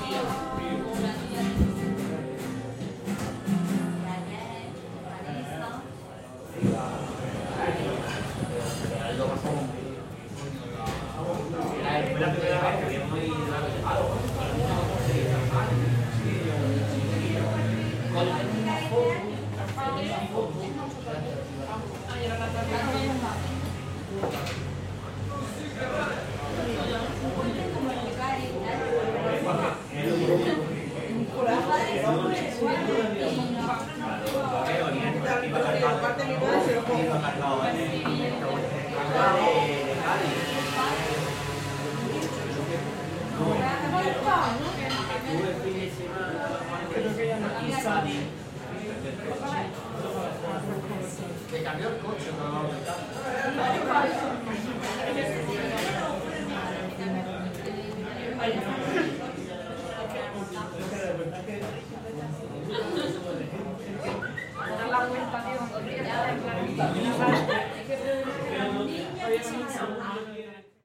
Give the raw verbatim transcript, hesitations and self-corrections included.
Le cambió el coche, no. Dar la vuelta, tío, cuando ya en plan.